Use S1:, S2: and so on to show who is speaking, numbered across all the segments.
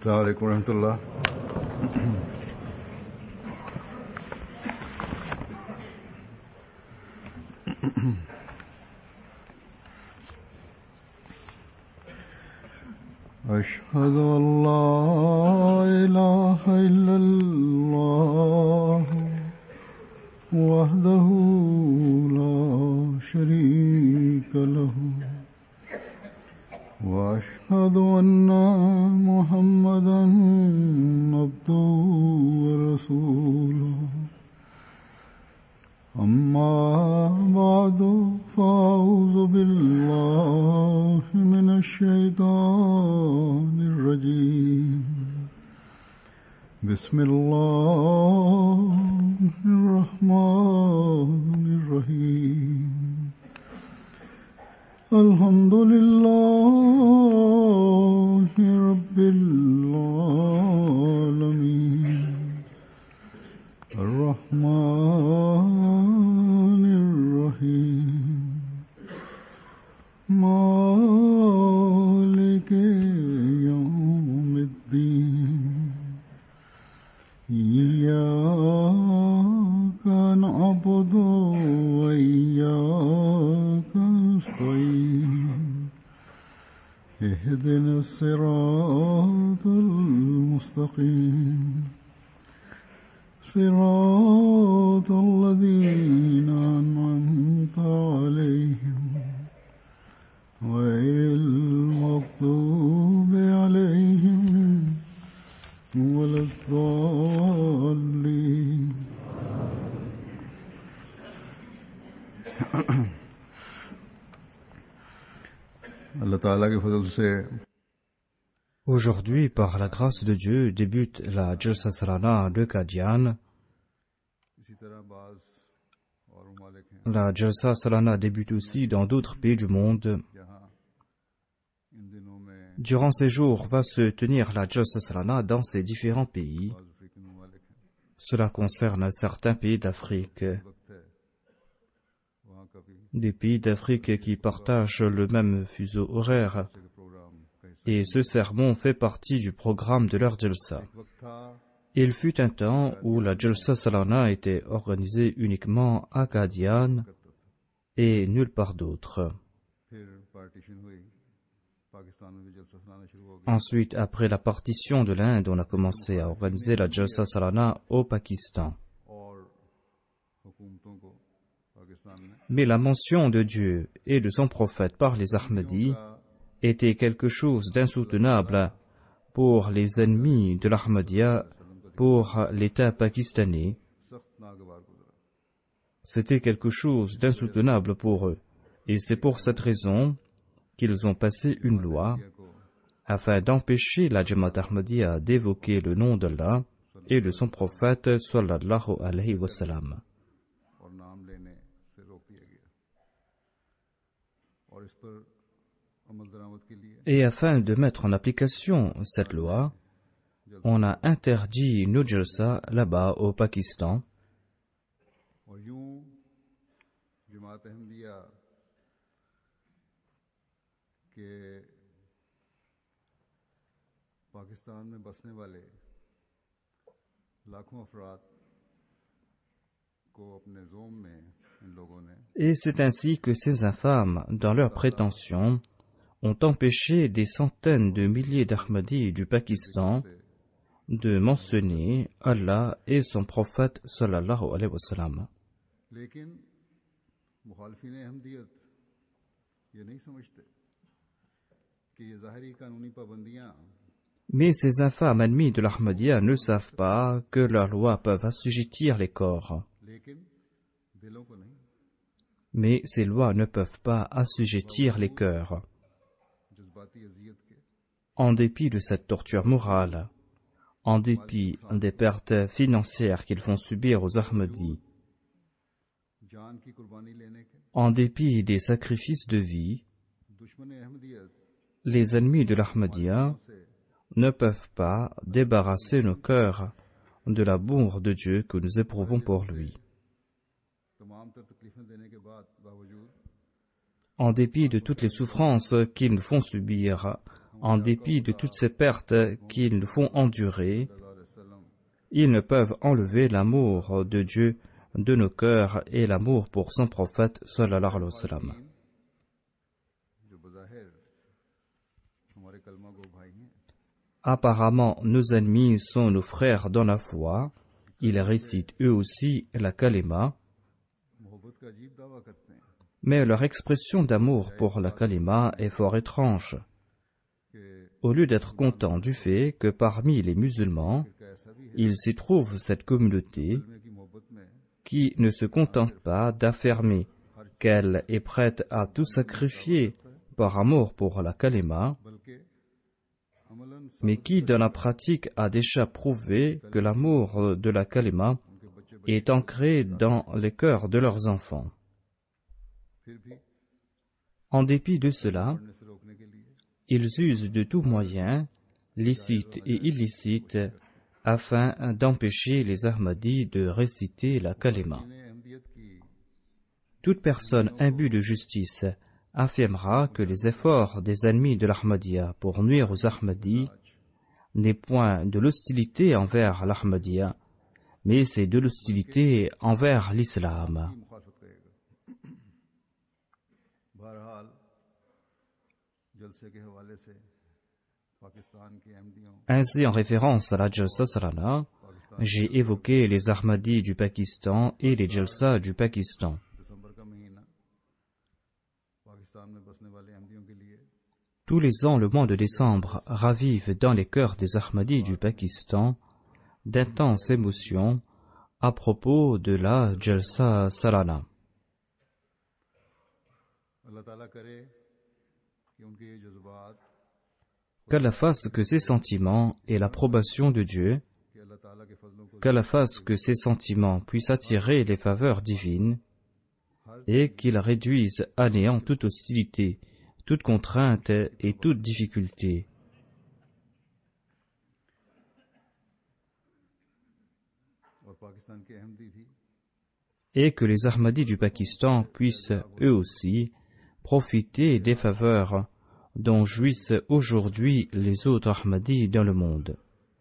S1: السلام عليكم ورحمة الله. أشهد أن لا إله إلا الله وحده لا شريك له وأشهد أن محمدا عبده ورسوله أما بعد فأعوذ بالله من الشيطان الرجيم بسم الله الرحمن الرحيم الحمد لله رب العالمين الرحمن الرحيم مالك يوم الدين إياك نعبد وإياك نستعين اهدنا الصراط المستقيم صراط الذين أنعمت عليهم غير المغضوب عليهم ولا الضالين. Allah Ta'ala ke fadl se
S2: Aujourd'hui, par la grâce de Dieu, débute la Jalsa Salana de Qadian. La Jalsa Salana débute aussi dans d'autres pays du monde. Durant ces jours, va se tenir la Jalsa Salana dans ces différents pays. Cela concerne certains pays d'Afrique. Des pays d'Afrique qui partagent le même fuseau horaire. Et ce sermon fait partie du programme de leur Jalsa. Il fut un temps où la Jalsa Salana était organisée uniquement à Qadian et nulle part d'autre. Ensuite, après la partition de l'Inde, on a commencé à organiser la Jalsa Salana au Pakistan. Mais la mention de Dieu et de son prophète par les Ahmadis était quelque chose d'insoutenable pour les ennemis de l'Ahmadiyya, pour l'État pakistanais. C'était quelque chose d'insoutenable pour eux. Et c'est pour cette raison qu'ils ont passé une loi afin d'empêcher la Jamaat Ahmadiyya d'évoquer le nom d'Allah et de son prophète sallallahu alayhi wa sallam. Et afin de mettre en application cette loi, on a interdit nos jalsa là-bas au Pakistan. Et c'est ainsi que ces infâmes, dans leurs prétentions, ont empêché des centaines de milliers d'Ahmadis du Pakistan de mentionner Allah et son prophète sallallahu alayhi wa sallam. Mais ces infâmes ennemis de l'Ahmadiyya ne savent pas que leurs lois peuvent assujettir les corps. Mais ces lois ne peuvent pas assujettir les cœurs. En dépit de cette torture morale, en dépit des pertes financières qu'ils font subir aux Ahmadis, en dépit des sacrifices de vie, les ennemis de l'Ahmadiyya ne peuvent pas débarrasser nos cœurs de l'amour de Dieu que nous éprouvons pour lui. En dépit de toutes les souffrances qu'ils nous font subir en dépit de toutes ces pertes qu'ils nous font endurer, ils ne peuvent enlever l'amour de Dieu de nos cœurs et l'amour pour son prophète sallallahu alayhi wa sallam. Apparemment, nos ennemis sont nos frères dans la foi. Ils récitent eux aussi la kalima, mais leur expression d'amour pour la kalima est fort étrange. Au lieu d'être contents du fait que parmi les musulmans, il s'y trouve cette communauté qui ne se contente pas d'affirmer qu'elle est prête à tout sacrifier par amour pour la kalima, mais qui, dans la pratique, a déjà prouvé que l'amour de la kalima est ancré dans les cœurs de leurs enfants. En dépit de cela, ils usent de tout moyen, licites et illicites, afin d'empêcher les Ahmadis de réciter la kalima. Toute personne imbue de justice affirmera que les efforts des ennemis de l'Ahmadiyya pour nuire aux Ahmadis n'est point de l'hostilité envers l'Ahmadiyya, mais c'est de l'hostilité envers l'islam. Ainsi, en référence à la Jalsa Salana, j'ai évoqué les Ahmadis du Pakistan et les Jalsa du Pakistan. Tous les ans, le mois de décembre ravive dans les cœurs des Ahmadis du Pakistan d'intenses émotions à propos de la Jalsa Salana. Qu'Allah fasse que ces sentiments aient l'approbation de Dieu, qu'Allah fasse que ces sentiments puissent attirer les faveurs divines et qu'il réduise à néant toute hostilité, toute contrainte et toute difficulté. Et que les Ahmadis du Pakistan puissent eux aussi profiter des faveurs dont jouissent aujourd'hui les autres Ahmadis dans le monde.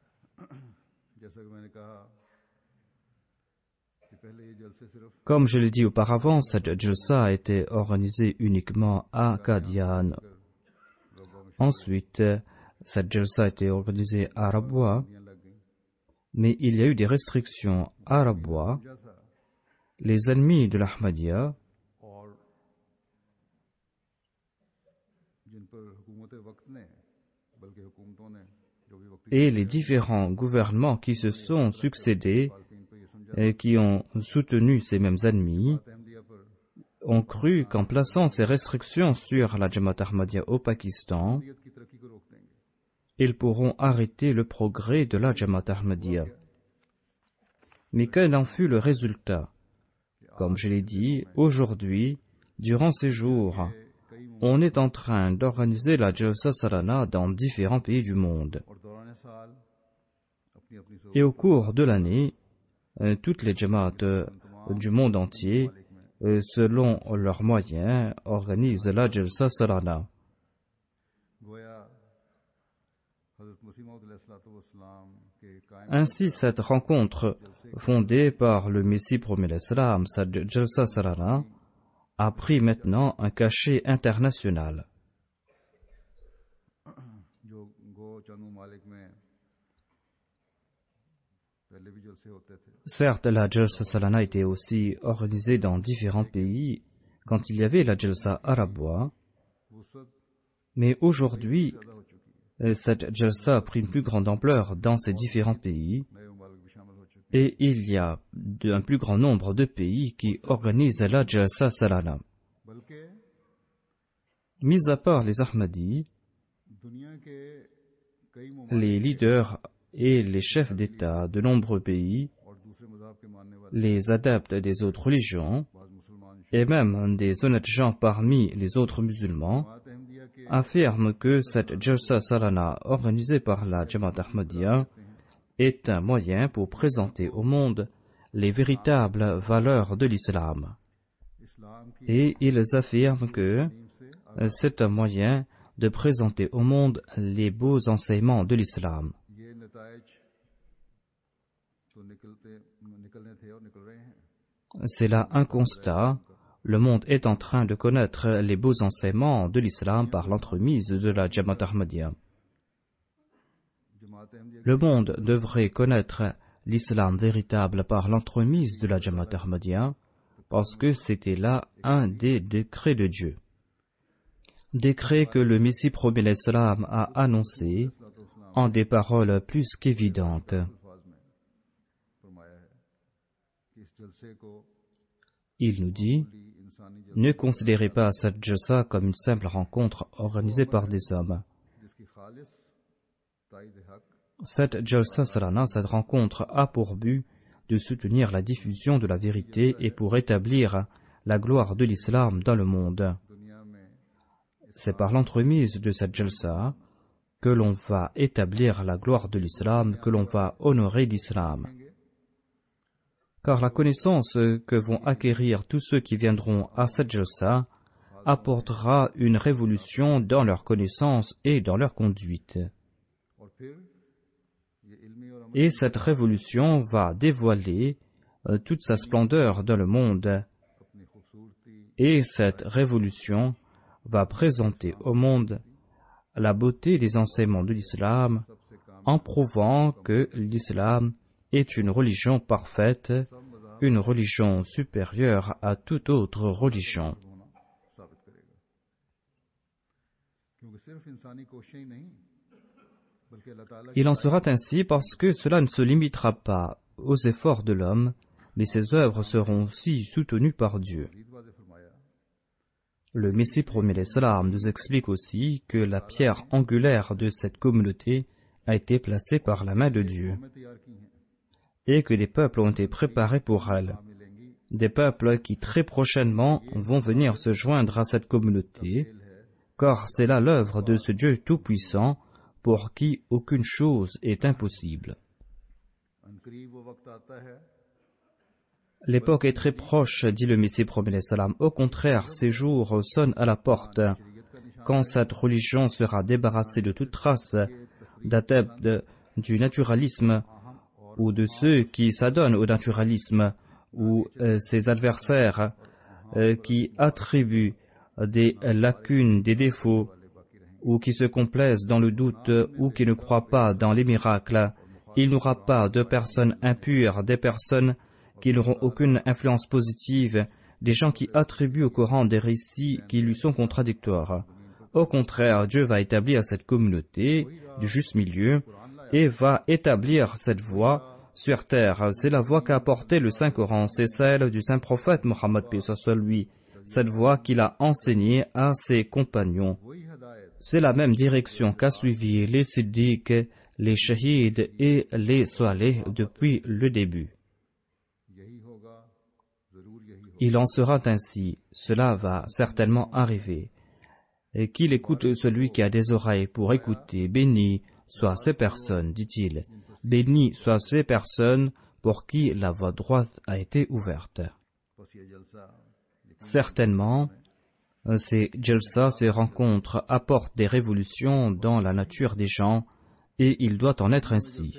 S2: Comme je l'ai dit auparavant, cette Jalsa a été organisée uniquement à Qadian. Ensuite, cette Jalsa a été organisée à Rabwa, mais il y a eu des restrictions à Rabwa. Les ennemis de l'Ahmadiyya et les différents gouvernements qui se sont succédés et qui ont soutenu ces mêmes ennemis ont cru qu'en plaçant ces restrictions sur la Jamaat Ahmadiyya au Pakistan, ils pourront arrêter le progrès de la Jamaat Ahmadiyya. Mais quel en fut le résultat? Comme je l'ai dit, aujourd'hui, durant ces jours, on est en train d'organiser la Jalsa Salana dans différents pays du monde. Et au cours de l'année, toutes les Jamaat du monde entier, selon leurs moyens, organisent la Jalsa Salana. Ainsi, cette rencontre fondée par le Messie promet l'Islam, cette Jalsa Salana, a pris maintenant un cachet international. Certes, la Jalsa Salana était aussi organisée dans différents pays quand il y avait la Jalsa Arabwa, mais aujourd'hui, cette Jalsa a pris une plus grande ampleur dans ces différents pays et il y a un plus grand nombre de pays qui organisent la Jalsa Salana. Mis à part les Ahmadis, les leaders et les chefs d'État de nombreux pays, les adeptes des autres religions et même des honnêtes gens parmi les autres musulmans affirment que cette Jalsa Salana organisée par la Jamaat Ahmadiyya est un moyen pour présenter au monde les véritables valeurs de l'islam. Et ils affirment que c'est un moyen de présenter au monde les beaux enseignements de l'islam. C'est là un constat. Le monde est en train de connaître les beaux enseignements de l'islam par l'entremise de la Jamaat Ahmadiyya. Le monde devrait connaître l'islam véritable par l'entremise de la Jamaat Ahmadiyya parce que c'était là un des décrets de Dieu. Décret que le Messie promis l'islam a annoncé en des paroles plus qu'évidentes. Il nous dit, ne considérez pas cette jalsa comme une simple rencontre organisée par des hommes. Cette jalsa salana, cette rencontre a pour but de soutenir la diffusion de la vérité et pour établir la gloire de l'islam dans le monde. C'est par l'entremise de cette jalsa que l'on va établir la gloire de l'islam, que l'on va honorer l'islam. Car la connaissance que vont acquérir tous ceux qui viendront à cette jalsa apportera une révolution dans leur connaissance et dans leur conduite. Et cette révolution va dévoiler toute sa splendeur dans le monde. Et cette révolution va présenter au monde la beauté des enseignements de l'islam en prouvant que l'islam est une religion parfaite, une religion supérieure à toute autre religion. Il en sera ainsi parce que cela ne se limitera pas aux efforts de l'homme, mais ses œuvres seront aussi soutenues par Dieu. Le Messie promis l'islam nous explique aussi que la pierre angulaire de cette communauté a été placée par la main de Dieu et que des peuples ont été préparés pour elle. Des peuples qui très prochainement vont venir se joindre à cette communauté, car c'est là l'œuvre de ce Dieu tout-puissant pour qui aucune chose est impossible. L'époque est très proche, dit le Messie promis l'islam. Au contraire, ces jours sonnent à la porte. Quand cette religion sera débarrassée de toute trace d'adeptes du naturalisme ou de ceux qui s'adonnent au naturalisme ou ses adversaires qui attribuent des lacunes, des défauts ou qui se complaisent dans le doute ou qui ne croient pas dans les miracles, il n'y aura pas de personnes impures, des personnes qui n'auront aucune influence positive, des gens qui attribuent au Coran des récits qui lui sont contradictoires. Au contraire, Dieu va établir cette communauté du juste milieu et va établir cette voie sur terre. C'est la voie qu'a apportée le Saint-Coran, c'est celle du Saint-Prophète Mohammed paix soit lui, cette voie qu'il a enseignée à ses compagnons. C'est la même direction qu'a suivi les siddiq, les shahids et les salih depuis le début. Il en sera ainsi, cela va certainement arriver. Et qu'il écoute celui qui a des oreilles pour écouter, béni soient ces personnes, dit-il, béni soient ces personnes pour qui la voie droite a été ouverte. Certainement, ces jalsa, ces rencontres apportent des révolutions dans la nature des gens et il doit en être ainsi.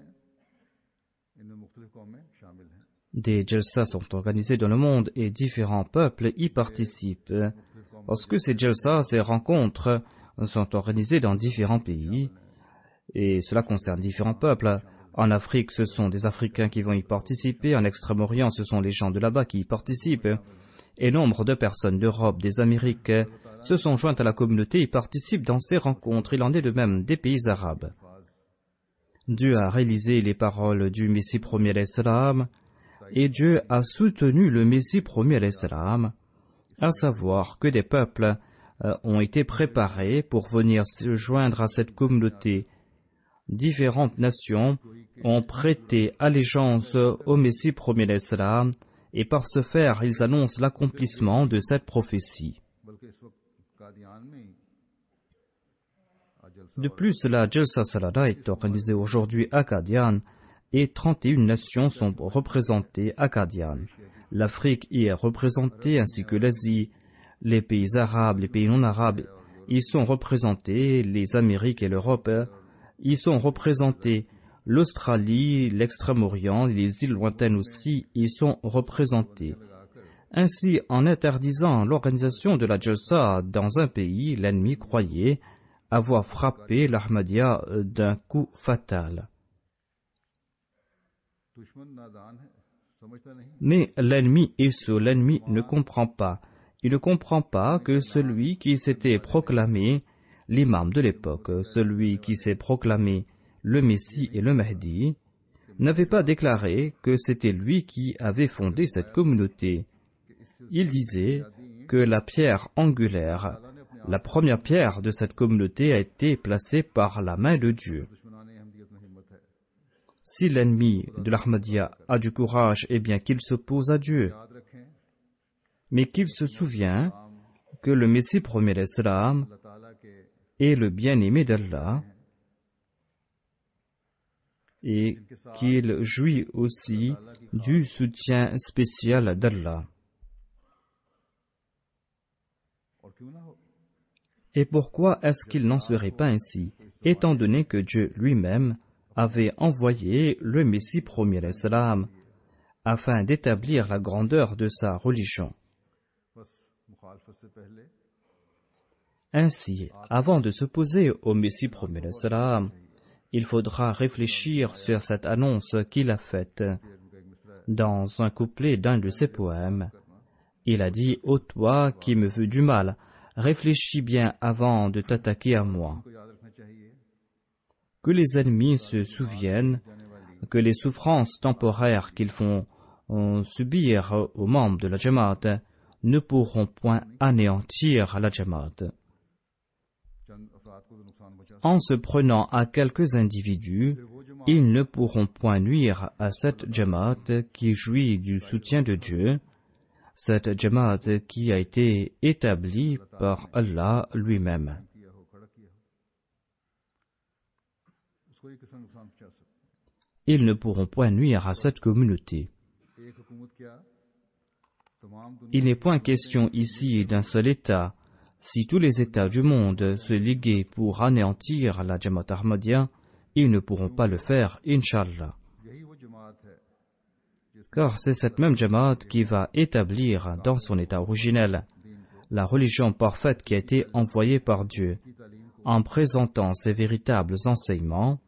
S2: Des jalsa sont organisés dans le monde et différents peuples y participent. Parce que ces jalsa, ces rencontres sont organisées dans différents pays et cela concerne différents peuples. En Afrique, ce sont des Africains qui vont y participer. En Extrême-Orient, ce sont les gens de là-bas qui y participent. Et nombre de personnes d'Europe, des Amériques, se sont jointes à la communauté et participent dans ces rencontres. Il en est de même des pays arabes. Dieu a réalisé les paroles du Messie promis alayhi salam et Dieu a soutenu le Messie promis alayhi salam, à savoir que des peuples ont été préparés pour venir se joindre à cette communauté. Différentes nations ont prêté allégeance au Messie promis alayhi salam et par ce faire, ils annoncent l'accomplissement de cette prophétie. De plus, la Jalsa Salana est organisée aujourd'hui à Qadian et 31 nations sont représentées à Qadian. L'Afrique y est représentée ainsi que l'Asie, les pays arabes, les pays non arabes y sont représentés les Amériques et l'Europe, y sont représentés l'Australie, l'Extrême-Orient, les îles lointaines aussi y sont représentées. Ainsi, en interdisant l'organisation de la Jalsa dans un pays, l'ennemi croyait avoir frappé l'Ahmadiyya d'un coup fatal. Mais l'ennemi est sot, l'ennemi ne comprend pas. Il ne comprend pas que celui qui s'était proclamé l'imam de l'époque, celui qui s'est proclamé le Messie et le Mahdi, n'avait pas déclaré que c'était lui qui avait fondé cette communauté. Il disait que la pierre angulaire, la première pierre de cette communauté a été placée par la main de Dieu. Si l'ennemi de l'Ahmadiyya a du courage, eh bien qu'il s'oppose à Dieu. Mais qu'il se souvient que le Messie premier l'Islam est le bien-aimé d'Allah et qu'il jouit aussi du soutien spécial d'Allah. Et pourquoi est-ce qu'il n'en serait pas ainsi, étant donné que Dieu lui-même avait envoyé le Messie premier l'Islam afin d'établir la grandeur de sa religion. Ainsi, avant de s'opposer au Messie premier l'Islam, il faudra réfléchir sur cette annonce qu'il a faite dans un couplet d'un de ses poèmes. Il a dit « Ô toi qui me veux du mal, réfléchis bien avant de t'attaquer à moi. » Que les ennemis se souviennent que les souffrances temporaires qu'ils font subir aux membres de la Jamaat ne pourront point anéantir la Jamaat. En se prenant à quelques individus, ils ne pourront point nuire à cette Jamaat qui jouit du soutien de Dieu, cette Jamaat qui a été établie par Allah lui-même. Ils ne pourront point nuire à cette communauté. Il n'est point question ici d'un seul État. Si tous les États du monde se liguaient pour anéantir la Jamaat Ahmadiyya, ils ne pourront pas le faire, Inch'Allah. Car c'est cette même Jamaat qui va établir dans son état originel la religion parfaite qui a été envoyée par Dieu, en présentant ses véritables enseignements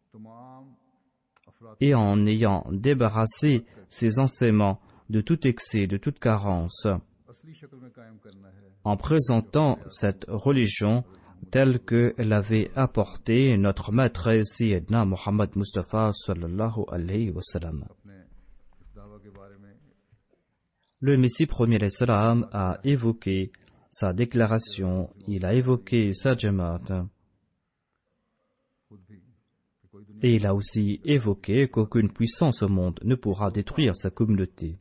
S2: et en ayant débarrassé ses enseignements de tout excès, de toute carence, en présentant cette religion telle que l'avait apportée notre maître Sayyidina Muhammad Mustafa sallallahu alayhi wa sallam. Le Messie premier l'Islam a évoqué sa déclaration, il a évoqué sa Jamaat. Et il a aussi évoqué qu'aucune puissance au monde ne pourra détruire sa communauté.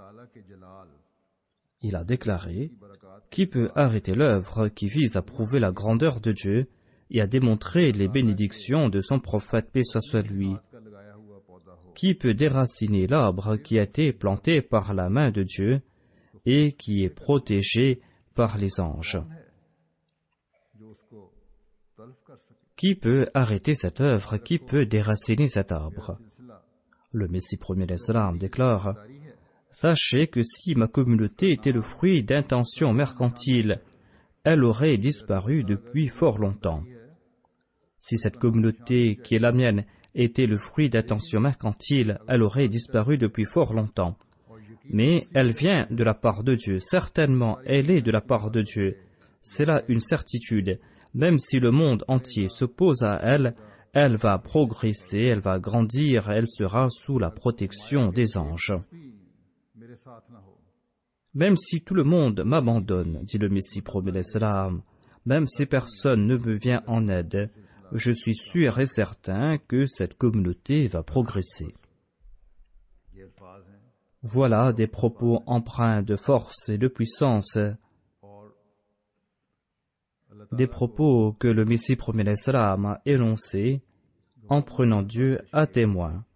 S2: Il a déclaré « Qui peut arrêter l'œuvre qui vise à prouver la grandeur de Dieu et à démontrer les bénédictions de son prophète, paix soit lui? Qui peut déraciner l'arbre qui a été planté par la main de Dieu et qui est protégé par les anges? Qui peut arrêter cette œuvre? Qui peut déraciner cet arbre? » Le Messie premier l'Islam déclare « Sachez que si ma communauté était le fruit d'intentions mercantiles, elle aurait disparu depuis fort longtemps. Si cette communauté qui est la mienne était le fruit d'intentions mercantiles, elle aurait disparu depuis fort longtemps. Mais elle vient de la part de Dieu. Certainement, elle est de la part de Dieu. C'est là une certitude. Même si le monde entier s'oppose à elle, elle va progresser, elle va grandir, elle sera sous la protection des anges. Même si tout le monde m'abandonne, dit le Messie premier l'Islam, même si personne ne me vient en aide, je suis sûr et certain que cette communauté va progresser. Voilà des propos empreints de force et de puissance, des propos que le Messie premier l'Islam a énoncés en prenant Dieu à témoin.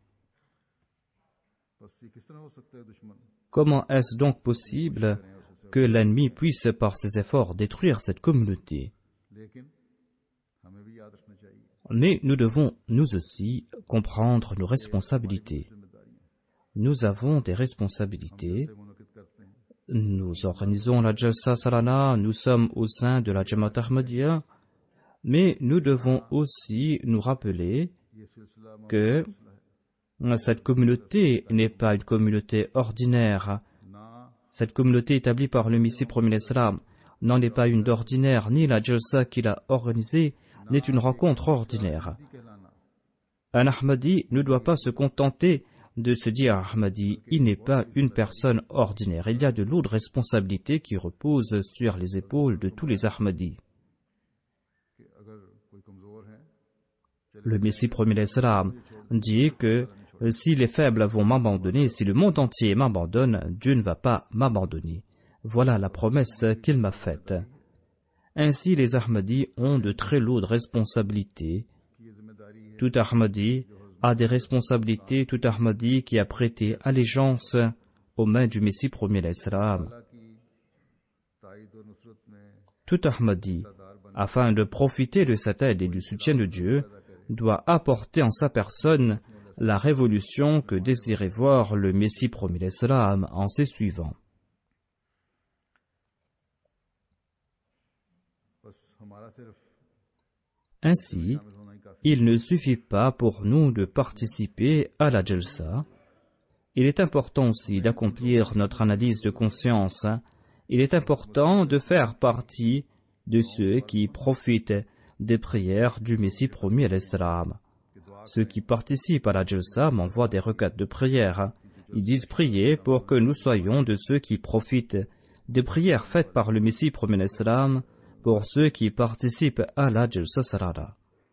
S2: Comment est-ce donc possible que l'ennemi puisse par ses efforts détruire cette communauté? Mais nous devons, nous aussi, comprendre nos responsabilités. Nous avons des responsabilités. Nous organisons la Jalsa Salana, nous sommes au sein de la Jamaat Ahmadiyya, mais nous devons aussi nous rappeler que cette communauté n'est pas une communauté ordinaire. Cette communauté établie par le Messie premier l'Islam n'en est pas une d'ordinaire, ni la Jalsa qu'il a organisée n'est une rencontre ordinaire. Un Ahmadi ne doit pas se contenter de se dire Ahmadi, il n'est pas une personne ordinaire. Il y a de lourdes responsabilités qui reposent sur les épaules de tous les Ahmadis. Le Messie premier l'Islam dit que si les faibles vont m'abandonner, si le monde entier m'abandonne, Dieu ne va pas m'abandonner. Voilà la promesse qu'il m'a faite. Ainsi, les Ahmadis ont de très lourdes responsabilités. Tout Ahmadi a des responsabilités, tout Ahmadi qui a prêté allégeance aux mains du Messie premier l'Islam. Tout Ahmadi, afin de profiter de cette aide et du soutien de Dieu, doit apporter en sa personne la révolution que désirait voir le Messie premier l'Islam en ses suivants. Ainsi, il ne suffit pas pour nous de participer à la Jalsa. Il est important aussi d'accomplir notre analyse de conscience. Il est important de faire partie de ceux qui profitent des prières du Messie premier l'Islam. Ceux qui participent à la Jalsa m'envoient des requêtes de prière. Ils disent prier pour que nous soyons de ceux qui profitent des prières faites par le Messie premier l'Islam pour ceux qui participent à la Jalsa Salana.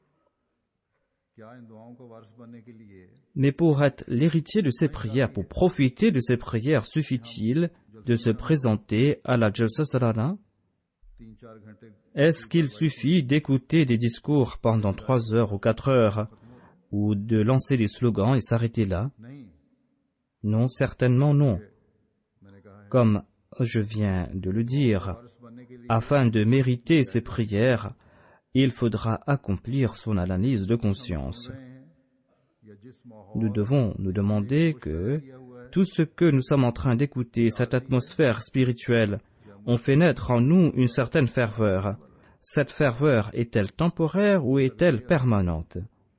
S2: Mais pour être l'héritier de ces prières, pour profiter de ces prières, suffit-il de se présenter à la Jalsa Salana? Est-ce qu'il suffit d'écouter des discours pendant 3 heures ou 4 heures, ou de lancer des slogans et s'arrêter là? Non, certainement non. Comme je viens de le dire, afin de mériter ces prières, il faudra accomplir son analyse de conscience. Nous devons nous demander que tout ce que nous sommes en train d'écouter, cette atmosphère spirituelle, ont fait naître en nous une certaine ferveur. Cette ferveur est-elle temporaire ou est-elle permanente?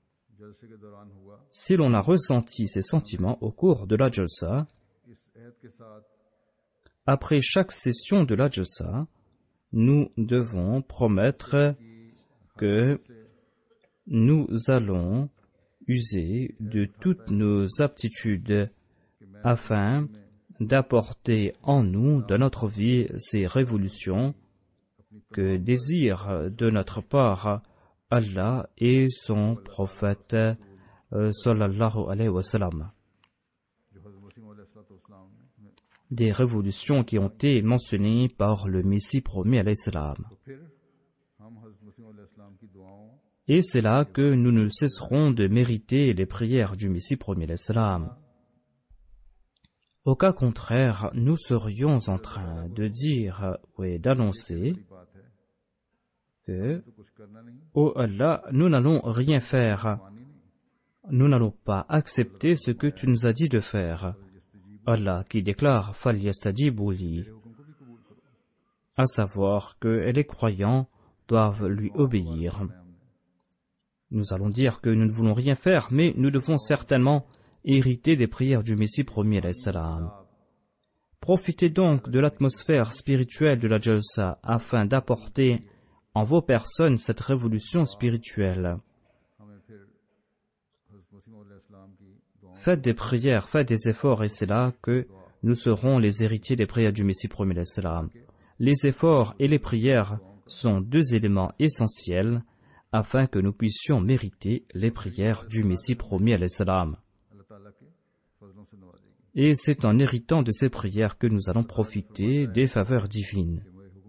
S2: Si l'on a ressenti ces sentiments au cours de la Jalsa, après chaque session de la Jalsa, nous devons promettre que nous allons user de toutes nos aptitudes afin d'apporter en nous, dans notre vie, ces révolutions que désirent de notre part Allah et son prophète sallallahu alayhi wa sallam. Des révolutions qui ont été mentionnées par le Messie premier alayhi salam. Et c'est là que nous ne cesserons de mériter les prières du Messie premier alayhi salam. Au cas contraire, nous serions en train de dire et d'annoncer que, ô Allah, nous n'allons rien faire. Nous n'allons pas accepter ce que tu nous as dit de faire. Allah qui déclare فَلْيَسْتَجِيبُوا لِي, à savoir que les croyants doivent lui obéir. Nous allons dire que nous ne voulons rien faire, mais nous devons certainement hériter des prières du Messie premier alayhi salam. Profitez donc de l'atmosphère spirituelle de la Jalsa afin d'apporter en vos personnes cette révolution spirituelle. Faites des prières, faites des efforts, et c'est là que nous serons les héritiers des prières du Messie premier alayhi salam. Les efforts et les prières sont 2 éléments essentiels afin que nous puissions mériter les prières du Messie premier alayhi salam. Et c'est en héritant de ces prières que nous allons profiter des faveurs divines.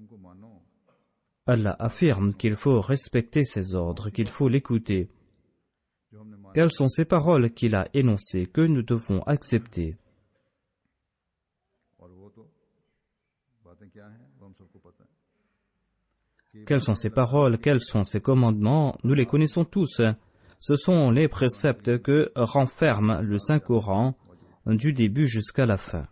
S2: Allah affirme qu'il faut respecter ses ordres, qu'il faut l'écouter. Quelles sont ces paroles qu'il a énoncées que nous devons accepter? Quelles sont ses paroles, quels sont ses commandements, nous les connaissons tous. Ce sont les préceptes que renferme le Saint-Coran du début jusqu'à la fin.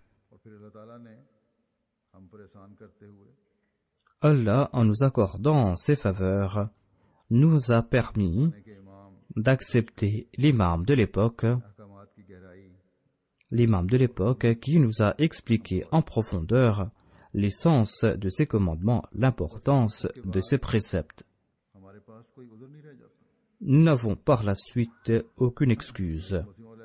S2: Allah, en nous accordant ses faveurs, nous a permis d'accepter l'imam de l'époque qui nous a expliqué en profondeur l'essence de ses commandements, l'importance de ses préceptes. Nous n'avons par la suite aucune excuse.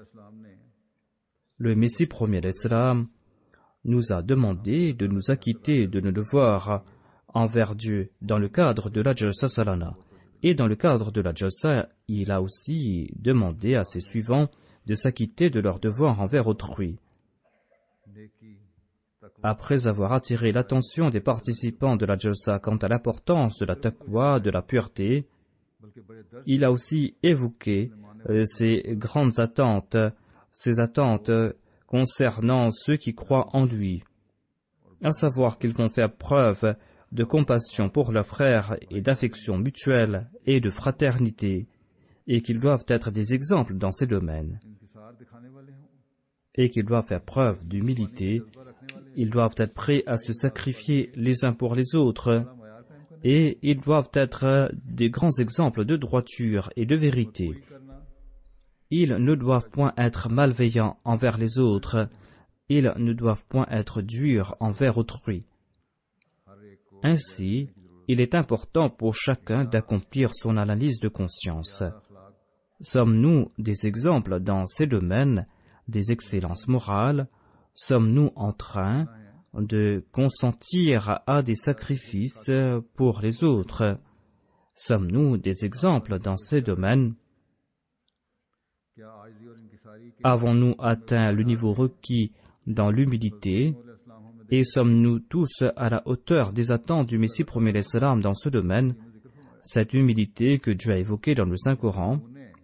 S2: Le Messie premier d'Islam nous a demandé de nous acquitter de nos devoirs envers Dieu dans le cadre de la Jalsa Salana. Et dans le cadre de la Jalsa, il a aussi demandé à ses suivants de s'acquitter de leurs devoirs envers autrui. Après avoir attiré l'attention des participants de la Jalsa quant à l'importance de la taqwa, de la pureté, il a aussi évoqué ces grandes attentes, ces attentes concernant ceux qui croient en lui, à savoir qu'ils vont faire preuve de compassion pour leurs frères et d'affection mutuelle et de fraternité, et qu'ils doivent être des exemples dans ces domaines, et qu'ils doivent faire preuve d'humilité, ils doivent être prêts à se sacrifier les uns pour les autres, et ils doivent être des grands exemples de droiture et de vérité. Ils ne doivent point être malveillants envers les autres, ils ne doivent point être durs envers autrui. Ainsi, il est important pour chacun d'accomplir son analyse de conscience. Sommes-nous des exemples dans ces domaines, des excellences morales? Sommes-nous en train de consentir à des sacrifices pour les autres? Sommes-nous des exemples dans ces domaines? Avons-nous atteint le niveau requis dans l'humilité? Et sommes-nous tous à la hauteur des attentes du Messie premier d'Islam dans ce domaine? Cette humilité que Dieu a évoquée dans le Saint-Coran,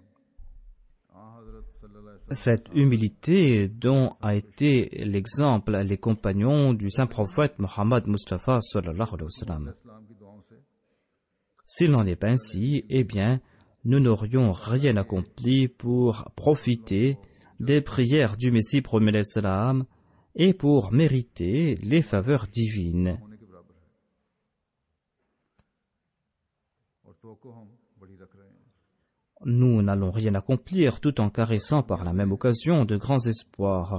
S2: cette humilité dont a été l'exemple les compagnons du Saint-Prophète Mohammed Mustafa sallallahu alayhi wa sallam. S'il n'en est pas ainsi, eh bien, nous n'aurions rien accompli pour profiter des prières du Messie premier d'Islam et pour mériter les faveurs divines. Nous n'allons rien accomplir tout en caressant par la même occasion de grands espoirs.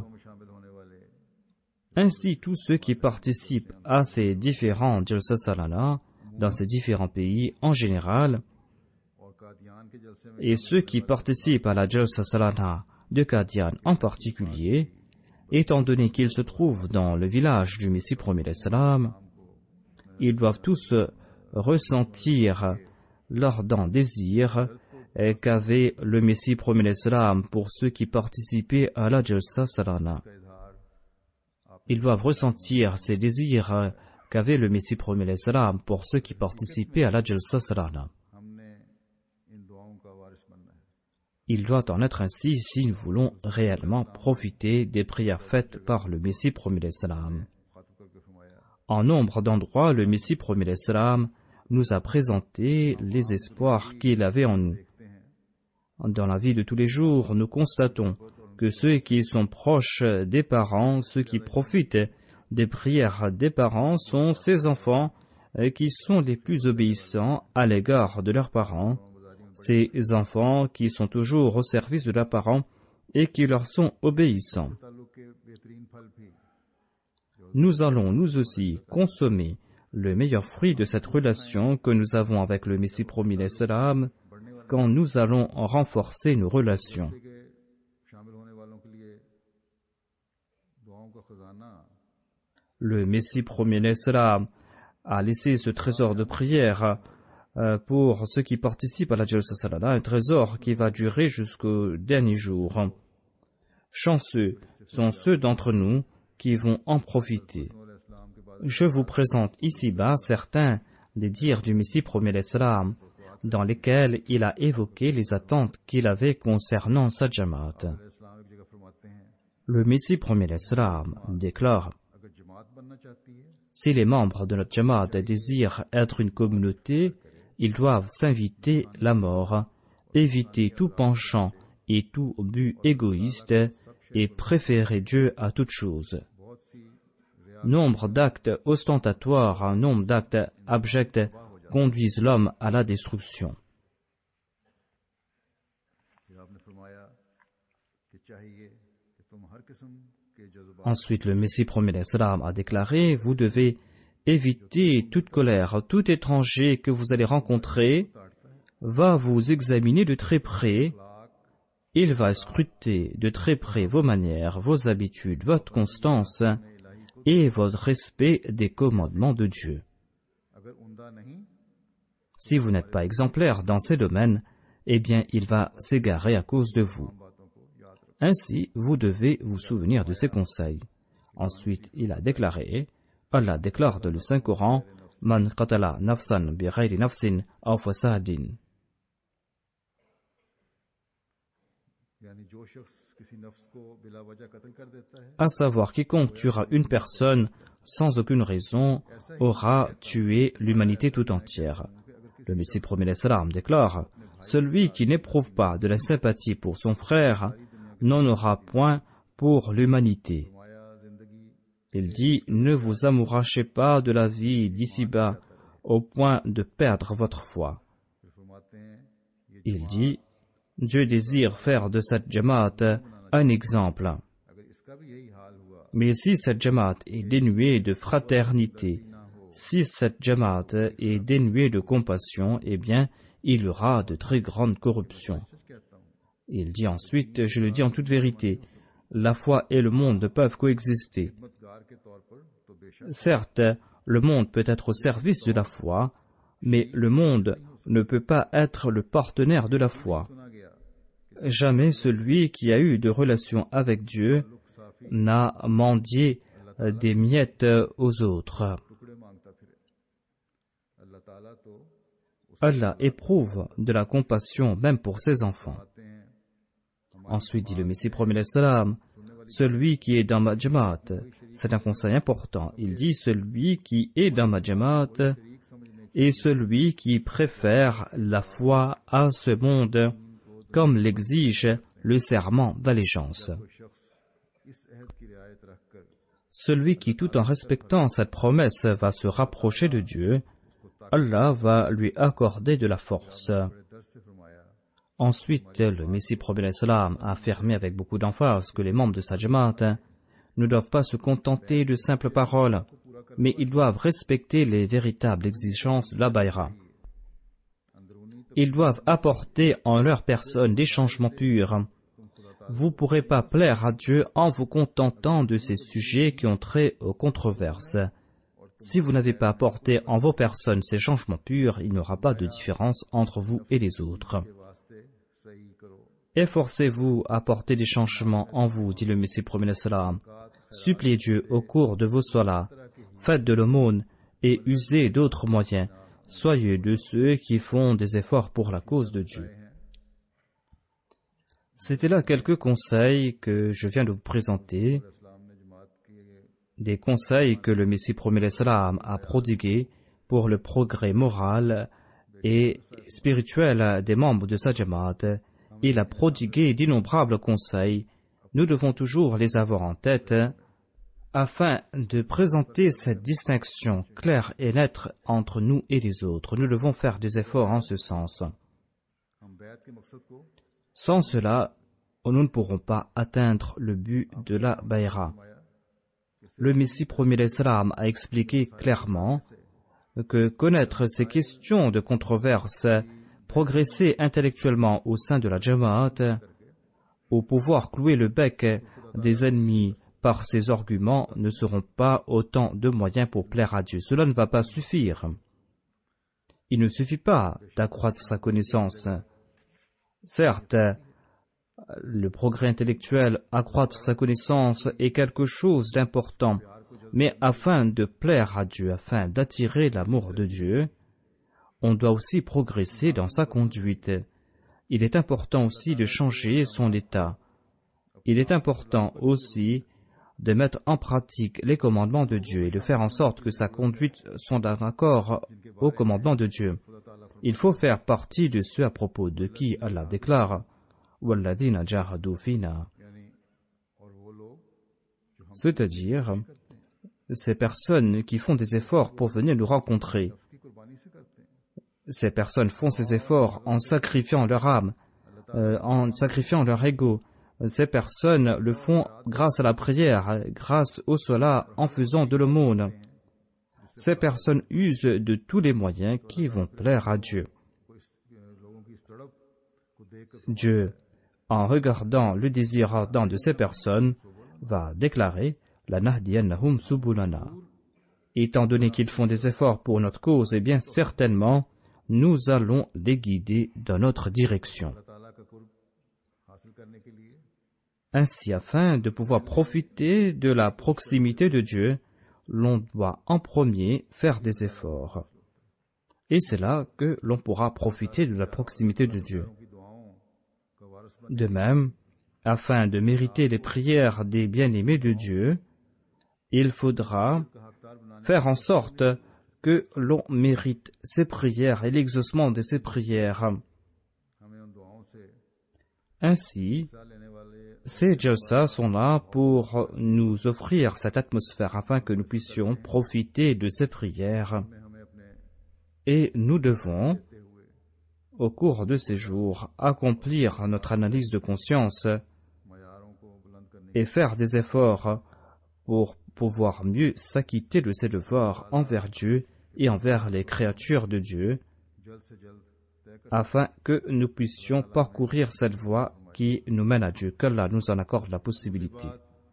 S2: Ainsi, tous ceux qui participent à ces différents Jalsa Salana dans ces différents pays en général, et ceux qui participent à la Jalsa Salana de Qadian en particulier, étant donné qu'ils se trouvent dans le village du Messie premier d'Islam, ils doivent tous ressentir l'ardent désir qu'avait le Messie premier d'Islam pour ceux qui participaient à la Jalsa Salana. Ils doivent ressentir ces désirs qu'avait le Messie premier d'Islam pour ceux qui participaient à la Jalsa Salana. Il doit en être ainsi si nous voulons réellement profiter des prières faites par le Messie premier d'Islam. En nombre d'endroits, le Messie premier d'Islam nous a présenté les espoirs qu'il avait en nous. Dans la vie de tous les jours, nous constatons que ceux qui sont proches des parents, ceux qui profitent des prières des parents sont ces enfants qui sont les plus obéissants à l'égard de leurs parents, ces enfants qui sont toujours au service de leurs parents et qui leur sont obéissants. Nous allons nous aussi consommer le meilleur fruit de cette relation que nous avons avec le Messie premier d'Islam quand nous allons renforcer nos relations. Le Messie premier d'Islam a laissé ce trésor de prière pour ceux qui participent à la Jalsa Salana, un trésor qui va durer jusqu'au dernier jour. Chanceux sont ceux d'entre nous qui vont en profiter. Je vous présente ici-bas certains des dires du Messie premier d'Islam, dans lesquels il a évoqué les attentes qu'il avait concernant sa Jamaat. Le Messie premier d'Islam déclare: Si les membres de notre Jamaat désirent être une communauté, ils doivent s'inviter la mort, éviter tout penchant et tout but égoïste et préférer Dieu à toute chose. Nombre d'actes ostentatoires, nombre d'actes abjects conduisent l'homme à la destruction. Ensuite, le Messie premier d'Islam a déclaré, vous devez éviter toute colère, tout étranger que vous allez rencontrer va vous examiner de très près, il va scruter de très près vos manières, vos habitudes, votre constance et votre respect des commandements de Dieu. Si vous n'êtes pas exemplaire dans ces domaines, eh bien il va s'égarer à cause de vous. Ainsi, vous devez vous souvenir de ces conseils. Ensuite, il a déclaré, Allah déclare dans le Saint-Coran, Man qatala nafsan bi ghayri nafsin aw fasadin. À savoir, quiconque tuera une personne sans aucune raison aura tué l'humanité tout entière. Le Messie premier d'Islam déclare, celui qui n'éprouve pas de la sympathie pour son frère n'en aura point pour l'humanité. Il dit, ne vous amourachez pas de la vie d'ici-bas au point de perdre votre foi. Il dit, Dieu désire faire de cette Jamaat un exemple. Mais si cette Jamaat est dénuée de fraternité, si cette Jamaat est dénuée de compassion, eh bien, il y aura de très grandes corruptions. Il dit ensuite, je le dis en toute vérité, la foi et le monde peuvent coexister. Certes, le monde peut être au service de la foi, mais le monde ne peut pas être le partenaire de la foi. Jamais celui qui a eu de relations avec Dieu n'a mendié des miettes aux autres. Allah éprouve de la compassion même pour ses enfants. Ensuite dit le Messie premier d'Islam, celui qui est dans ma Jamaat, c'est un conseil important. Il dit celui qui est dans ma Jamaat est celui qui préfère la foi à ce monde, comme l'exige le serment d'allégeance. Celui qui, tout en respectant cette promesse, va se rapprocher de Dieu, Allah va lui accorder de la force. Ensuite, le Messie premier d'Islam a affirmé avec beaucoup d'emphase que les membres de sa Jamaat ne doivent pas se contenter de simples paroles, mais ils doivent respecter les véritables exigences de la Bayra. Ils doivent apporter en leur personne des changements purs. Vous ne pourrez pas plaire à Dieu en vous contentant de ces sujets qui ont trait aux controverses. Si vous n'avez pas apporté en vos personnes ces changements purs, il n'y aura pas de différence entre vous et les autres. Efforcez-vous à apporter des changements en vous, dit le Messie premier d'Islam. Suppliez Dieu au cours de vos salats, faites de l'aumône et usez d'autres moyens. Soyez de ceux qui font des efforts pour la cause de Dieu. C'était là quelques conseils que je viens de vous présenter, des conseils que le Messie premier d'Islam a prodigués pour le progrès moral et spirituel des membres de sa Jamaat. Il a prodigué d'innombrables conseils. Nous devons toujours les avoir en tête afin de présenter cette distinction claire et nette entre nous et les autres. Nous devons faire des efforts en ce sens. Sans cela, nous ne pourrons pas atteindre le but de la Bayra. Le Messie premier d'Islam a expliqué clairement que connaître ces questions de controverse, progresser intellectuellement au sein de la Jamaat, ou pouvoir clouer le bec des ennemis par ces arguments ne seront pas autant de moyens pour plaire à Dieu. Cela ne va pas suffire. Il ne suffit pas d'accroître sa connaissance. Certes, le progrès intellectuel, accroître sa connaissance est quelque chose d'important, mais afin de plaire à Dieu, afin d'attirer l'amour de Dieu, on doit aussi progresser dans sa conduite. Il est important aussi de changer son état. Il est important aussi de mettre en pratique les commandements de Dieu et de faire en sorte que sa conduite soit en accord aux commandements de Dieu. Il faut faire partie de ceux à propos de qui Allah déclare « Walladina jahadu fina », c'est-à-dire ces personnes qui font des efforts pour venir nous rencontrer. Ces personnes font ces efforts en sacrifiant leur âme, en sacrifiant leur ego. Ces personnes le font grâce à la prière, grâce au salat, en faisant de l'aumône. Ces personnes usent de tous les moyens qui vont plaire à Dieu. Dieu, en regardant le désir ardent de ces personnes, va déclarer « La nahdiyannahum subulana ». Étant donné qu'ils font des efforts pour notre cause, eh bien certainement, nous allons les guider dans notre direction. Ainsi, afin de pouvoir profiter de la proximité de Dieu, l'on doit en premier faire des efforts. Et c'est là que l'on pourra profiter de la proximité de Dieu. De même, afin de mériter les prières des bien-aimés de Dieu, il faudra faire en sorte que l'on mérite ces prières et l'exaucement de ces prières. Ainsi, ces jalsas sont là pour nous offrir cette atmosphère afin que nous puissions profiter de ces prières. Et nous devons, au cours de ces jours, accomplir notre analyse de conscience et faire des efforts pour pouvoir mieux s'acquitter de ces devoirs envers Dieu et envers les créatures de Dieu, afin que nous puissions parcourir cette voie qui nous mène à Dieu, qu'Allah nous en accorde la possibilité.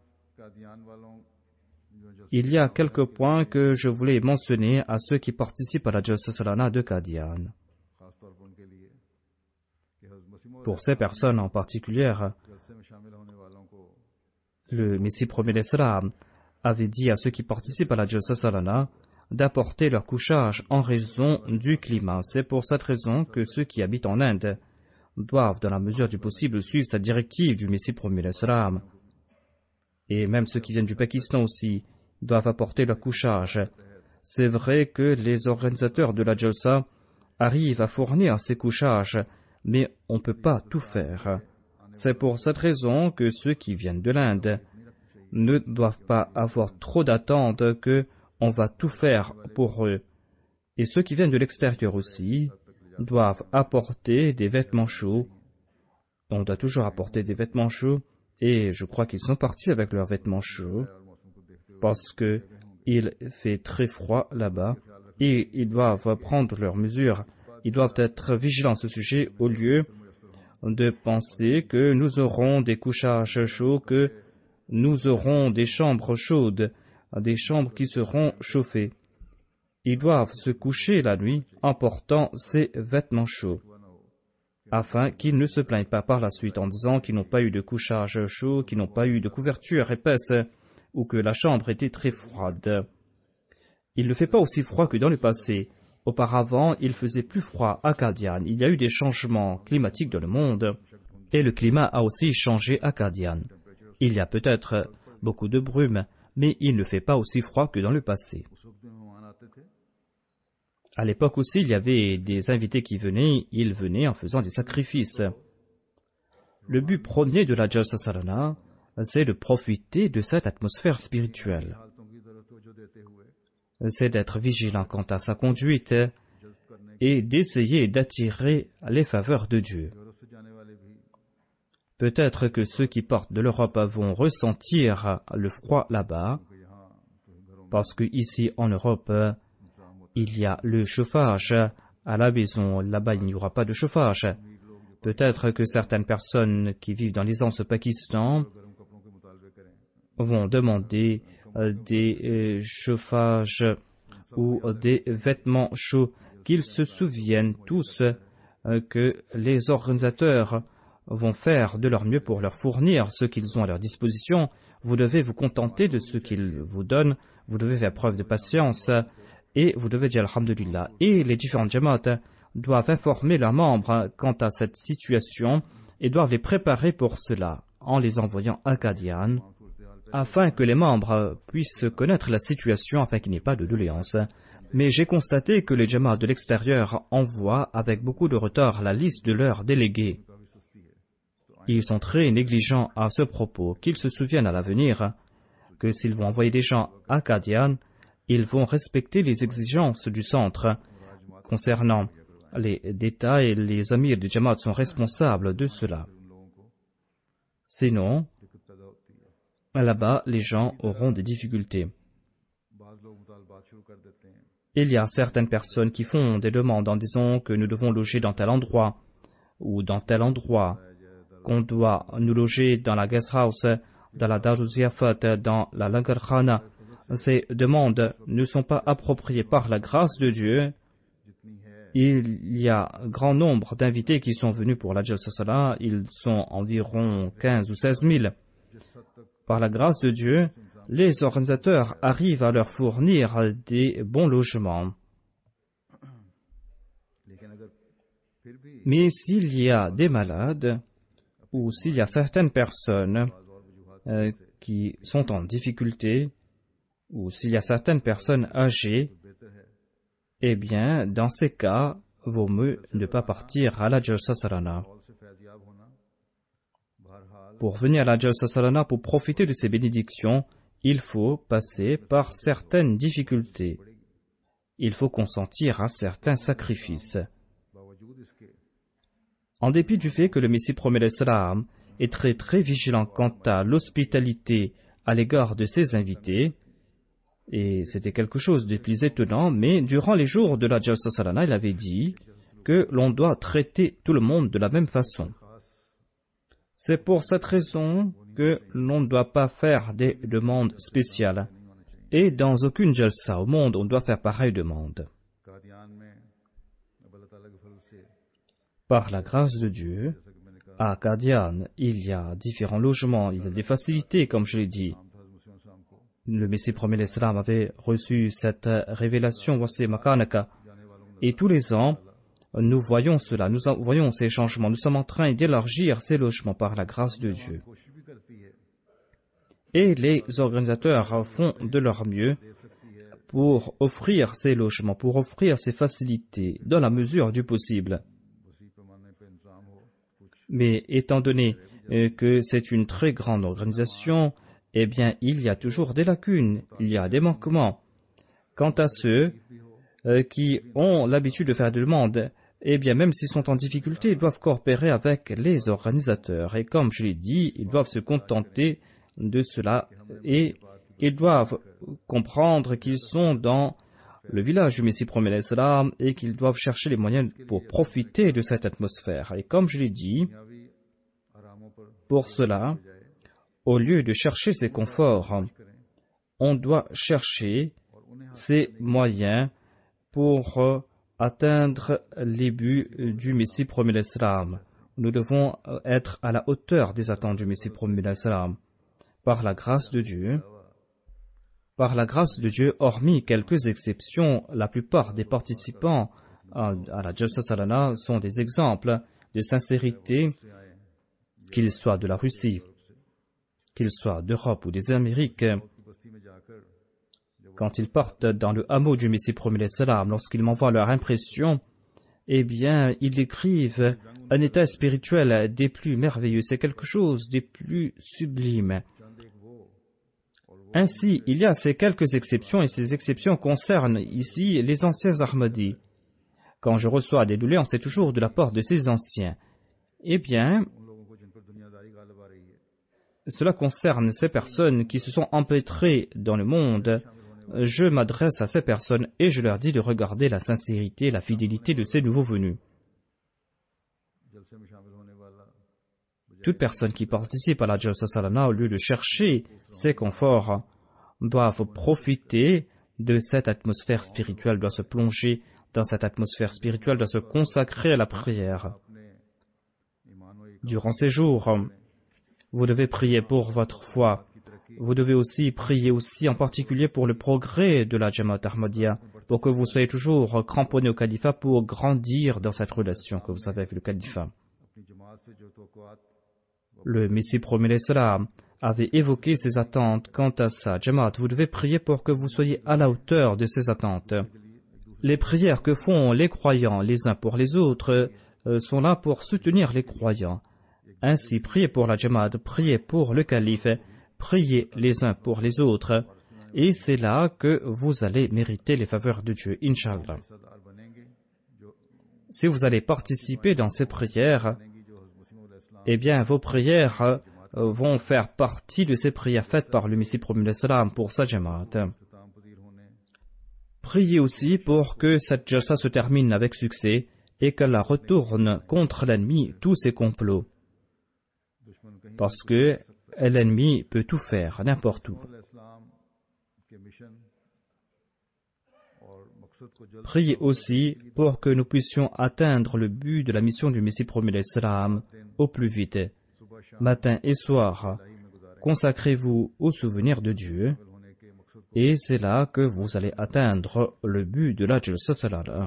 S2: Il y a quelques points que je voulais mentionner à ceux qui participent à la Jalsa Salana de Qadian. Pour ces personnes en particulier, le Messie premier d'Islam avait dit à ceux qui participent à la Jalsa Salana d'apporter leur couchage en raison du climat. C'est pour cette raison que ceux qui habitent en Inde doivent, dans la mesure du possible, suivre cette directive du Messie premier d'Islam. Et même ceux qui viennent du Pakistan aussi doivent apporter leur couchage. C'est vrai que les organisateurs de la Jalsa arrivent à fournir ces couchages, mais on ne peut pas tout faire. C'est pour cette raison que ceux qui viennent de l'Inde ne doivent pas avoir trop d'attentes que on va tout faire pour eux. Et ceux qui viennent de l'extérieur aussi doivent apporter des vêtements chauds. On doit toujours apporter des vêtements chauds, et je crois qu'ils sont partis avec leurs vêtements chauds, parce que il fait très froid là-bas, et ils doivent prendre leurs mesures. Ils doivent être vigilants à ce sujet, au lieu de penser que nous aurons des couchages chauds, que nous aurons des chambres chaudes, des chambres qui seront chauffées. Ils doivent se coucher la nuit en portant ces vêtements chauds, afin qu'ils ne se plaignent pas par la suite en disant qu'ils n'ont pas eu de couchage chaud, qu'ils n'ont pas eu de couverture épaisse, ou que la chambre était très froide. Il ne fait pas aussi froid que dans le passé. Auparavant, il faisait plus froid à Qadian. Il y a eu des changements climatiques dans le monde, et le climat a aussi changé à Qadian. Il y a peut-être beaucoup de brume, mais il ne fait pas aussi froid que dans le passé. À l'époque aussi, il y avait des invités qui venaient, ils venaient en faisant des sacrifices. Le but premier de la Jalsa Salana, c'est de profiter de cette atmosphère spirituelle. C'est d'être vigilant quant à sa conduite et d'essayer d'attirer les faveurs de Dieu. Peut-être que ceux qui partent de l'Europe vont ressentir le froid là-bas, parce qu'ici en Europe, il y a le chauffage à la maison. Là-bas, il n'y aura pas de chauffage. Peut-être que certaines personnes qui vivent dans l'aisance au Pakistan vont demander des chauffages ou des vêtements chauds, qu'ils se souviennent tous que les organisateurs vont faire de leur mieux pour leur fournir ce qu'ils ont à leur disposition. Vous devez vous contenter de ce qu'ils vous donnent, vous devez faire preuve de patience et vous devez dire Alhamdulillah. Et les différentes jamaats doivent informer leurs membres quant à cette situation et doivent les préparer pour cela en les envoyant à Qadian afin que les membres puissent connaître la situation, afin qu'il n'y ait pas de doléances. Mais j'ai constaté que les Jamaats de l'extérieur envoient avec beaucoup de retard la liste de leurs délégués. Ils sont très négligents à ce propos, qu'ils se souviennent à l'avenir que s'ils vont envoyer des gens à Qadian, ils vont respecter les exigences du centre concernant les détails et les amirs du Jamaat sont responsables de cela. Sinon, là-bas, les gens auront des difficultés. Il y a certaines personnes qui font des demandes en disant que nous devons loger dans tel endroit ou dans tel endroit, qu'on doit nous loger dans la guest house, dans la Darul Ziyafat, dans la Langar Khana. Ces demandes ne sont pas appropriées par la grâce de Dieu. Il y a un grand nombre d'invités qui sont venus pour la Jalsa Salah. Ils sont environ 15 ou 16 000. Par la grâce de Dieu, les organisateurs arrivent à leur fournir des bons logements. Mais s'il y a des malades ou s'il y a certaines personnes qui sont en difficulté ou s'il y a certaines personnes âgées, eh bien, dans ces cas, vaut mieux ne pas partir à la Jalsa Salana. Pour venir à la Jalsa Salana, pour profiter de ces bénédictions, il faut passer par certaines difficultés. Il faut consentir à certains sacrifices. En dépit du fait que le Messie promet l'Islam est très vigilant quant à l'hospitalité à l'égard de ses invités, et c'était quelque chose de plus étonnant, mais durant les jours de la Jalsa Salana, il avait dit que l'on doit traiter tout le monde de la même façon. C'est pour cette raison que l'on ne doit pas faire des demandes spéciales. Et dans aucune jalsa au monde, on doit faire pareille demande. Par la grâce de Dieu, à Qadian, il y a différents logements, il y a des facilités, comme je l'ai dit. Le Messie promet l'Islam avait reçu cette révélation, Wasi Makanaka, et tous les ans, nous voyons cela, nous voyons ces changements, nous sommes en train d'élargir ces logements par la grâce de Dieu. Et les organisateurs font de leur mieux pour offrir ces logements, pour offrir ces facilités dans la mesure du possible. Mais étant donné que c'est une très grande organisation, eh bien, il y a toujours des lacunes, il y a des manquements. Quant à ceux qui ont l'habitude de faire des demandes, eh bien, même s'ils sont en difficulté, ils doivent coopérer avec les organisateurs. Et comme je l'ai dit, ils doivent se contenter de cela et ils doivent comprendre qu'ils sont dans le village du Messie promet l'Islam et qu'ils doivent chercher les moyens pour profiter de cette atmosphère. Et comme je l'ai dit, pour cela, au lieu de chercher ces conforts, on doit chercher ces moyens pour atteindre les buts du Messie promet l'Islam. Nous devons être à la hauteur des attentes du Messie promet l'Islam. Par la grâce de Dieu, hormis quelques exceptions, la plupart des participants à la Jalsa Salana sont des exemples de sincérité, qu'ils soient de la Russie, qu'ils soient d'Europe ou des Amériques. Quand ils partent dans le hameau du Messie promet l'Islam, lorsqu'ils m'envoient leur impression, eh bien, ils décrivent un état spirituel des plus merveilleux. C'est quelque chose des plus sublimes. Ainsi, il y a ces quelques exceptions, et ces exceptions concernent ici les anciens Ahmadis. Quand je reçois des doléances, c'est toujours de la part de ces anciens. Eh bien, cela concerne ces personnes qui se sont empêtrées dans le monde. Je m'adresse à ces personnes et je leur dis de regarder la sincérité et la fidélité de ces nouveaux venus. Toute personne qui participe à la Jalsa Salana, au lieu de chercher ses conforts, doivent profiter de cette atmosphère spirituelle, doit se plonger dans cette atmosphère spirituelle, doit se consacrer à la prière. Durant ces jours, vous devez prier pour votre foi. Vous devez aussi prier en particulier pour le progrès de la Jamaat Ahmadiyya, pour que vous soyez toujours cramponné au califat pour grandir dans cette relation que vous avez avec le califat. Le Messie promet l'Islam avait évoqué ses attentes quant à sa Jamaat. Vous devez prier pour que vous soyez à la hauteur de ces attentes. Les prières que font les croyants les uns pour les autres sont là pour soutenir les croyants. Ainsi, priez pour la Jamaat, priez pour le calife, priez les uns pour les autres, et c'est là que vous allez mériter les faveurs de Dieu, Inch'Allah. Si vous allez participer dans ces prières, eh bien, vos prières vont faire partie de ces prières faites par le Messie promis l'Islam pour sa Jamaat. Priez aussi pour que cette jalsa se termine avec succès et qu'elle retourne contre l'ennemi tous ses complots. Parce que l'ennemi peut tout faire, n'importe où. Priez aussi pour que nous puissions atteindre le but de la mission du Messie promis l'Islam au plus vite. Matin et soir, consacrez-vous au souvenir de Dieu, et c'est là que vous allez atteindre le but de la jalsa salala.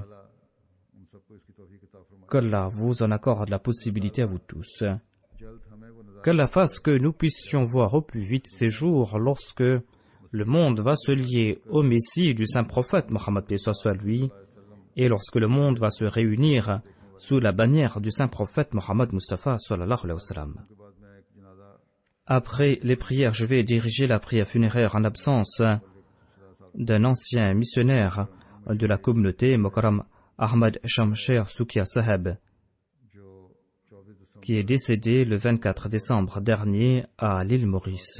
S2: Qu'Allah vous en accorde la possibilité à vous tous. Qu'Allah fasse que nous puissions voir au plus vite ces jours lorsque le monde va se lier au Messie du saint prophète Mohammed paix soit lui, et lorsque le monde va se réunir sous la bannière du saint prophète Mohammed Mustafa sallallahu alayhi wa sallam. Après les prières, je vais diriger la prière funéraire en absence d'un ancien missionnaire de la communauté, Mokaram Ahmad Shamsher Sukia Saheb, qui est décédé le 24 décembre dernier à l'île Maurice.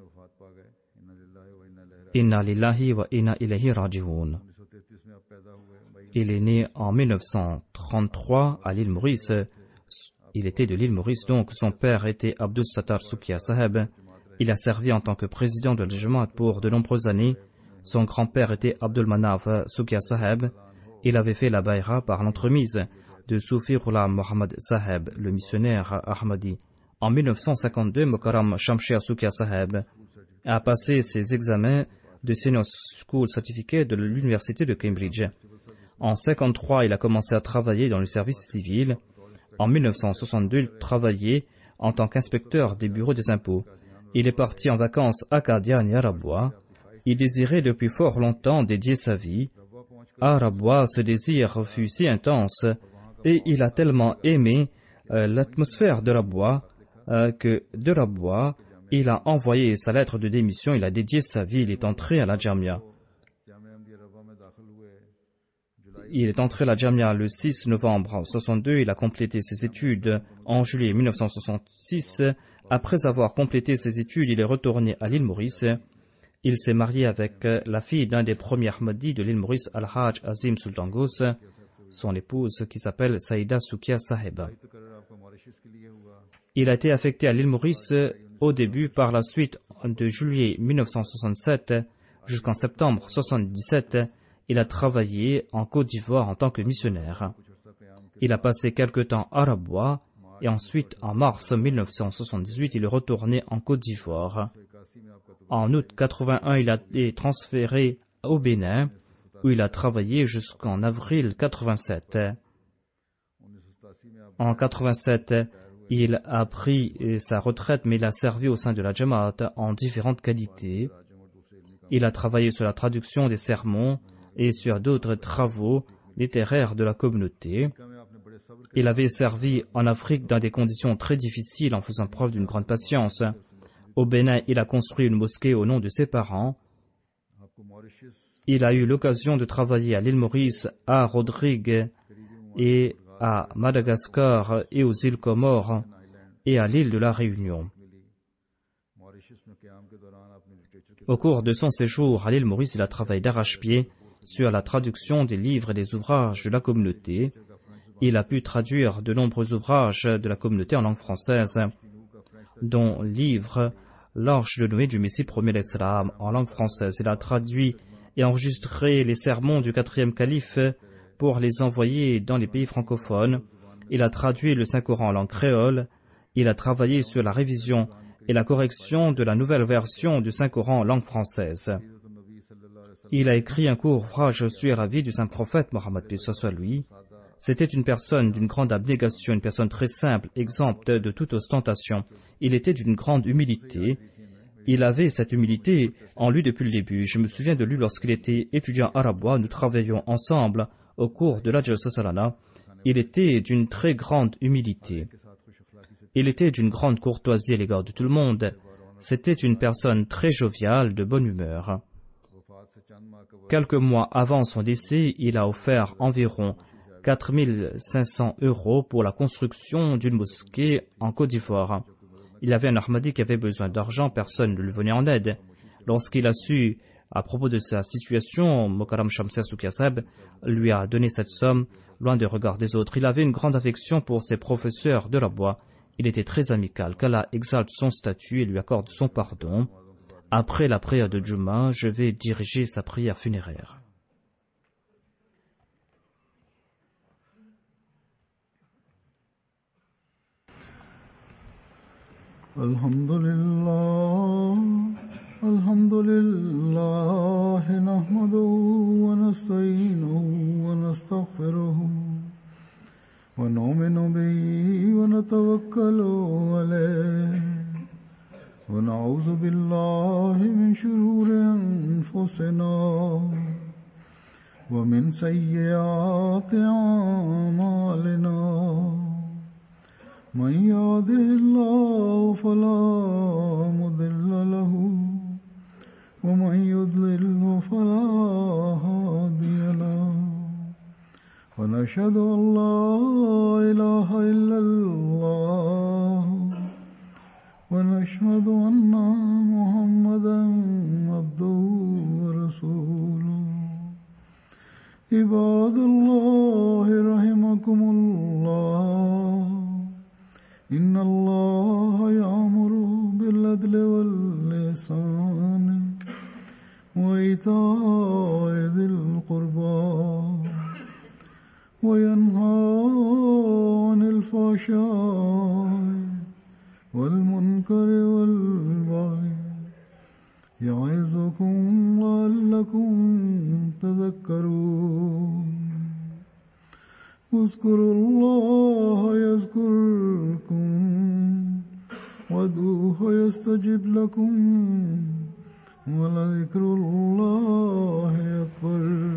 S2: Inna lillahi wa inna ilayhi raji'un. Il est né en 1933 à l'île Maurice. Il était de l'île Maurice, donc son père était Abdus Sattar Sukia Saheb. Il a servi en tant que président de la Jamaat pour de nombreuses années. Son grand-père était Abdul Manaf Sukia Saheb. Il avait fait la bayra par l'entremise de Soufi Ghulam Mohammed Saheb, le missionnaire Ahmadi. En 1952, Mokaram Shamsher Sukia Saheb a passé ses examens de Senior School Certificate de l'université de Cambridge. En 1953, il a commencé à travailler dans le service civil. En 1962, il travaillait en tant qu'inspecteur des bureaux des impôts. Il est parti en vacances à Qadian et à Rabwa. Il désirait depuis fort longtemps dédier sa vie à Rabwa. Ce désir fut si intense et il a tellement aimé l'atmosphère de Rabwa que de Rabwa, il a envoyé sa lettre de démission, il a dédié sa vie, il est entré à la Jamia. Il est entré à la Jamia le 6 novembre 1962, il a complété ses études en juillet 1966. Après avoir complété ses études, il est retourné à l'île Maurice. Il s'est marié avec la fille d'un des premiers Ahmadis de l'île Maurice, Al-Hajj Azim Sultan Ghous, son épouse qui s'appelle Saïda Sukia Saheba. Il a été affecté à l'île Maurice au début, par la suite de juillet 1967 jusqu'en septembre 1977, il a travaillé en Côte d'Ivoire en tant que missionnaire. Il a passé quelque temps à Rabwa et ensuite en mars 1978, il est retourné en Côte d'Ivoire. En août 81, il a été transféré au Bénin où il a travaillé jusqu'en avril 87. En 87, il a pris sa retraite, mais il a servi au sein de la Jamaat en différentes qualités. Il a travaillé sur la traduction des sermons et sur d'autres travaux littéraires de la communauté. Il avait servi en Afrique dans des conditions très difficiles en faisant preuve d'une grande patience. Au Bénin, il a construit une mosquée au nom de ses parents. Il a eu l'occasion de travailler à l'île Maurice, à Rodrigue et à Madagascar et aux îles Comores et à l'île de la Réunion. Au cours de son séjour à l'île Maurice, il a travaillé d'arrache-pied sur la traduction des livres et des ouvrages de la communauté. Il a pu traduire de nombreux ouvrages de la communauté en langue française, dont livre L'Arche de Noé du Messie promis l'Islam en langue française. Il a traduit et enregistré les sermons du 4e calife pour les envoyer dans les pays francophones. Il a traduit le Saint-Coran en langue créole. Il a travaillé sur la révision et la correction de la nouvelle version du Saint-Coran en langue française. Il a écrit un court ouvrage sur la vie du Saint-Prophète Mohammed paix soit lui. C'était une personne d'une grande abnégation, une personne très simple, exempte de toute ostentation. Il était d'une grande humilité. Il avait cette humilité en lui depuis le début. Je me souviens de lui lorsqu'il était étudiant à Rabwa. Nous travaillions ensemble au cours de la Jalsa Salana. Il était d'une très grande humilité. Il était d'une grande courtoisie à l'égard de tout le monde. C'était une personne très joviale, de bonne humeur. Quelques mois avant son décès, il a offert environ 4 500 € pour la construction d'une mosquée en Côte d'Ivoire. Il avait un Ahmadi qui avait besoin d'argent, personne ne lui venait en aide. Lorsqu'il a su à propos de sa situation, Mokaram Shamser Soukiaseb lui a donné cette somme, loin des regards des autres. Il avait une grande affection pour ses professeurs de Rabwa. Il était très amical. Qu'Allah exalte son statut et lui accorde son pardon. Après la prière de Juma, je vais diriger sa prière funéraire.
S1: Alhamdulillah, alhamdulillah, nahmaduhu wa nasta'inuhu wa nastaghfiruhu wa nu'minu bihi wa natawakkalu alayhi wa na'udhu billahi min shururi anfusina wa min sayyiati a'malina. من يهده الله فلا مضل له ومن يضلل فلا هادي له ونشهد أن لا إله إلا الله ونشهد أن محمدا عبده ورسوله عباد الله رحمكم الله إن الله يأمر بالعدل والإحسان وإيتاء ذي القربى وينهى عن الفحشاء والمنكر والبغي يعظكم لعلكم تذكرون اذكروا الله يذكركم وادعوه يستجب لكم ولذكر الله أكبر.